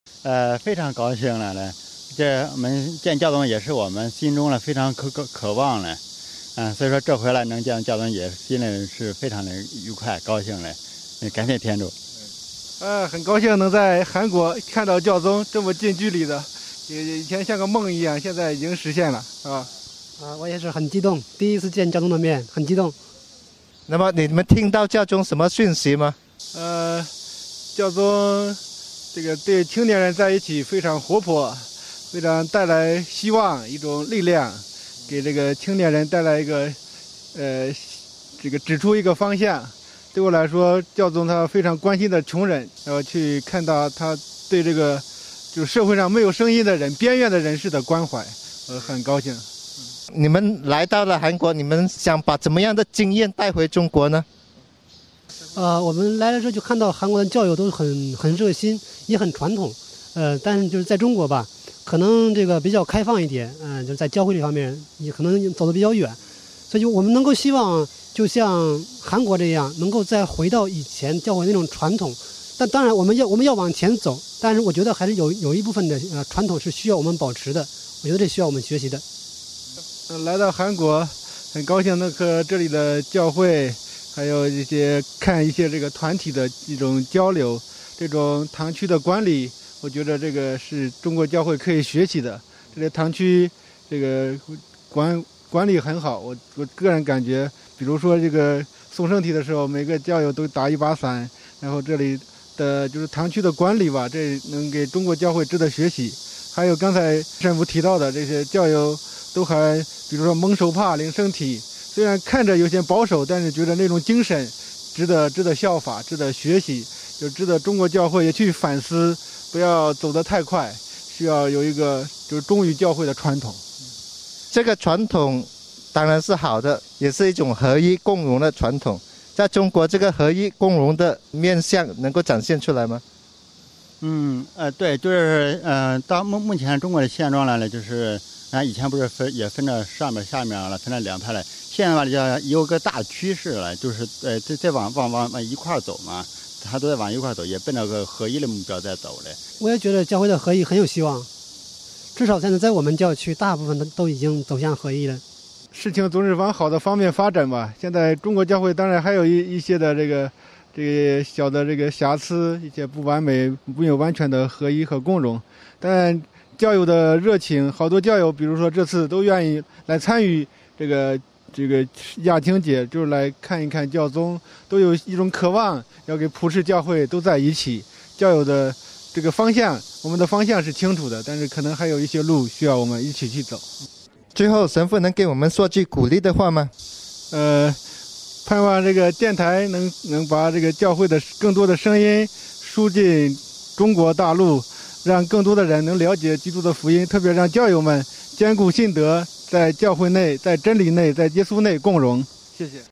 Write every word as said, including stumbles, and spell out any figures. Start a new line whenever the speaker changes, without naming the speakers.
呃，非常高兴了呢。这我们见教宗也是我们心中呢非常渴渴渴望呢，嗯，所以说这回来能见教宗也心里是非常的愉快高兴嘞，感谢天主。
呃，很高兴能在韩国看到教宗这么近距离的，以前像个梦一样，现在已经实现了，啊。
啊，我也是很激动，第一次见教宗的面，很激动。
那么你们听到教宗什么讯息吗？
呃，教宗这个对青年人在一起非常活泼，非常带来希望，一种力量，给这个青年人带来一个呃这个指出一个方向。对我来说，教宗他非常关心的穷人，然后去看到他对这个就社会上没有声音的人、边缘的人士的关怀，我很高兴。
你们来到了韩国，你们想把怎么样的经验带回中国呢？
呃，我们来了之后就看到韩国的教友都很很热心，也很传统。呃，但是就是在中国吧，可能这个比较开放一点，嗯、呃，就是在教会这方面也可能走得比较远，所以就我们能够希望就像韩国这样，能够再回到以前教会那种传统。但当然我们要我们要往前走，但是我觉得还是有有一部分的呃传统是需要我们保持的，我觉得这需要我们学习的。
来到韩国，很高兴能和这里的教会，还有一些看一些这个团体的一种交流，这种堂区的管理，我觉得这个是中国教会可以学习的。这个堂区这个管管理很好，我我个人感觉，比如说这个送圣体的时候，每个教友都打一把伞，然后这里的就是堂区的管理吧，这能给中国教会值得学习。还有刚才神父提到的这些教友。都还比如说蒙手帕领圣体，虽然看着有些保守，但是觉得那种精神值得值得效法，值得学习，就值得中国教会也去反思，不要走得太快，需要有一个就是忠于教会的传统。
这个传统当然是好的，也是一种合一共荣的传统。在中国，这个合一共荣的面向能够展现出来吗？
嗯，呃，对，就是呃，到目目前中国的现状呢，就是咱以前不是分也分着上面下面了，分了两派了。现在吧，叫有个大趋势了，就是呃，再再往往往往一块走嘛，他都在往一块走，也奔着个合一的目标在走嘞。
我也觉得教会的合一很有希望，至少现在在我们教区，大部分都都已经走向合一了。
事情总是往好的方面发展吧。现在中国教会当然还有一一些的这个这个小的这个瑕疵，一些不完美，没有完全的合一和共融，但教友的热情，好多教友，比如说这次都愿意来参与这个这个亚青节，就是来看一看教宗，都有一种渴望，要给普世教会都在一起。教友的这个方向，我们的方向是清楚的，但是可能还有一些路需要我们一起去走。
最后，神父能给我们说句鼓励的话吗？
呃，盼望这个电台能能把这个教会的更多的声音输进中国大陆。让更多的人能了解基督的福音，特别让教友们坚固信德，在教会内、在真理内、在耶稣内共荣。谢谢。